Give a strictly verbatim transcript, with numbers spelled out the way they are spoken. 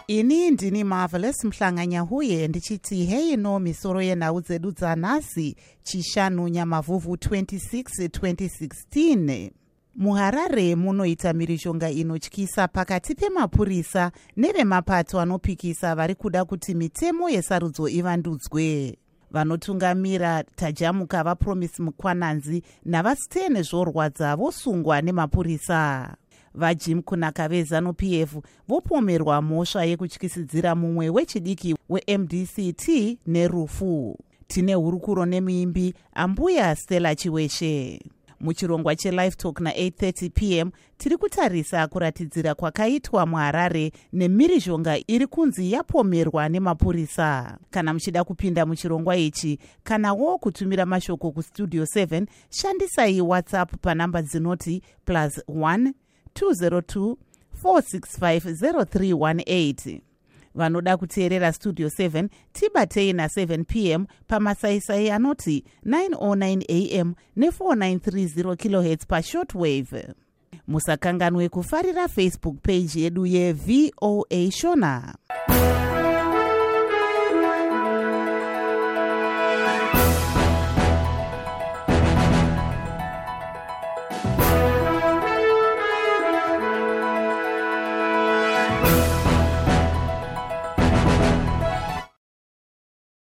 Ini ndini Marvelous Mhlanganyahuye ndichiti heino misoro yenhau dzedu dzanhasi chishanu Nyamavhuvhu twenty-six twenty sixteen. MuHarare munoita mhirizhonga inotyisa pakati pemapurisa nevemapato anopikisa vari kuda kuti mitemo yesarudzo ivandudzwe. Vanotungamira tajamuka vaPromise Mukwananzi navaStene Zvorwadza vosungwa nemapurisa. VaJim Kunakave ZANU-P F vopomerwa mhosva yekutyisidzira mumwe wechidiki weM D C T nerufu. Tine hurukuro nemuimbi Ambuya Stella Chiweshe. Muchirongwa cheLive Talk na eight thirty p m tiri kutarisa kuratidzira kwakaitwa muHarare nemhirizhonga iri kunzi yapomerwa nemapurisa. Kana muchida kupinda muchirongwa ichi kanawo kutumira mashoko kustudio seven, shandisai WhatsApp panamba dzinoti plus one two zero two four six five zero three one eight. Vanoda kuteerera Studio seven tibatei na seven p m pamasaisai anoti nine oh nine a m ne four nine three zero kilohertz pa shortwave. Musakanganwe kufarira Facebook page yedu ye V O A Shona.